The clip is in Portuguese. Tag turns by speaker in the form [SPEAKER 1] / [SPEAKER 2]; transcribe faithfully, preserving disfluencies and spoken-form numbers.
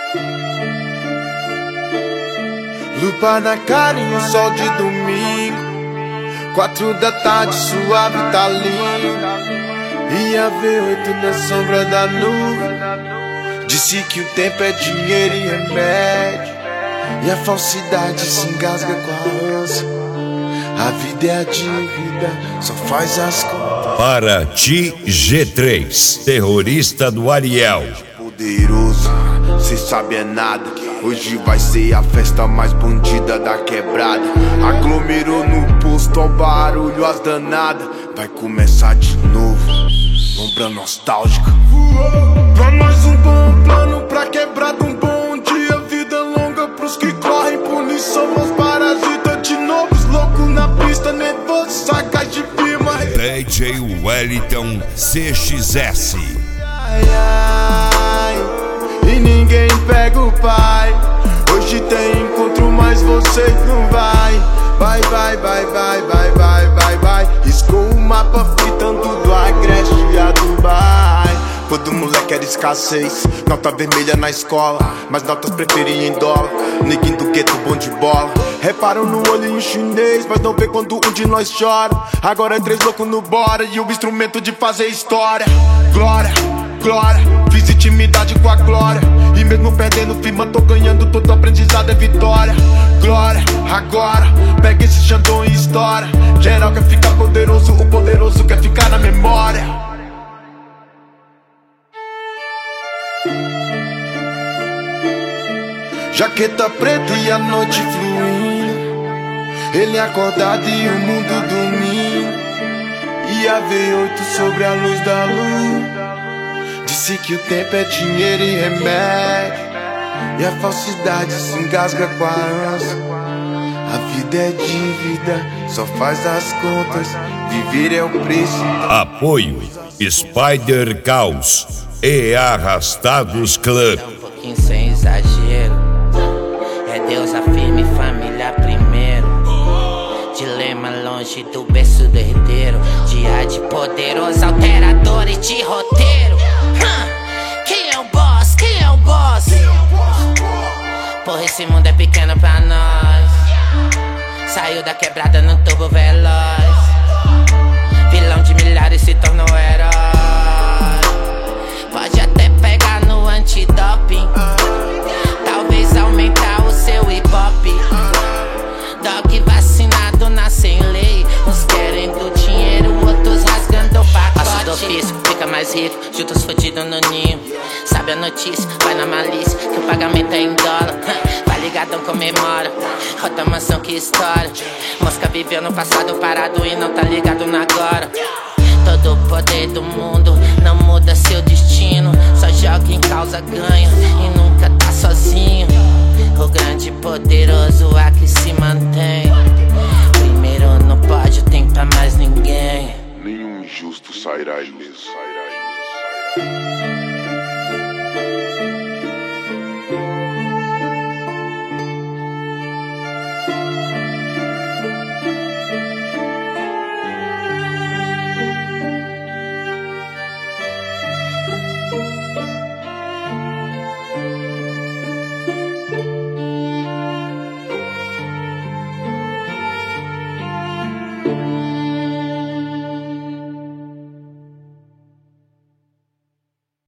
[SPEAKER 1] Lupa na cara e um sol de domingo. Quatro da tarde, suave, tá lindo. E a V oito na sombra da nuvem. Disse que o tempo é dinheiro e remédio. E a falsidade se engasga com a ânsia. A vida é a dívida, só faz as contas.
[SPEAKER 2] Para ti, G três, terrorista do Ariel.
[SPEAKER 1] Poderoso, cê sabe é nada. Hoje vai ser a festa mais bandida da quebrada. Aglomerou no posto, ao barulho, as danadas. Vai começar de novo, lombra nostálgica. Pra nós um bom plano, pra quebrada um bom dia. Vida longa pros que correm, punição aos parasitas. De novo, louco na pista, nervoso, saca de firma.
[SPEAKER 2] D J Wellington C X S.
[SPEAKER 1] Ai, ai, e ninguém pega o pai. Hoje tem encontro, mas você não vai. Vai, vai, vai, vai, vai, vai, vai, vai. Riscou o mapa fritando do Agreste a Dubai. Quando moleque era escassez, nota vermelha na escola, mas notas preferiam em dólar. Neguinho do gueto, bom de bola. Reparam no olhinho chinês, mas não vê quando um de nós chora. Agora é três loucos no bora e o instrumento de fazer história. Glória, glória, fiz intimidade com a glória. E mesmo perdendo firma, tô ganhando, todo aprendizado é vitória. Glória, agora, pega esse Xandão e estoura. Geral quer ficar poderoso, o poderoso quer ficar na memória. Jaqueta preta e a noite fluindo. Ele acordado e o mundo dormindo. E a V oito sobre a luz da lua. Disse que o tempo é dinheiro e remédio. E a falsidade se engasga com a ânsia. A vida é dívida, só faz as contas. Viver é o preço.
[SPEAKER 2] Apoio Spider Caos e Arrastados Club.
[SPEAKER 3] É um pouquinho sem exagero. É Deus afirme, família primeiro. Dilema longe do berço do herdeiro. Dia de poderoso, alterador e de roteiro. Hum, quem é o boss? Quem é o boss? Porra, esse mundo é pequeno pra nós. Saiu da quebrada no tubo veloz. Vilão de milhares se tornou herói. Pode até pegar no antidoping. Talvez aumentar o seu ibope. Dog vacinado nasce em lei. Uns querendo dinheiro, outros rasgando o pacote. Passo do ofício, fica mais rico, junta os fudidos no ninho. Sabe a notícia, vai na malícia, que o pagamento é em dólar. Vai ligadão, comemora, outra mansão que história. Mosca viveu no passado parado e não tá ligado no agora. Todo o poder do mundo não muda seu destino. Só joga em causa ganha.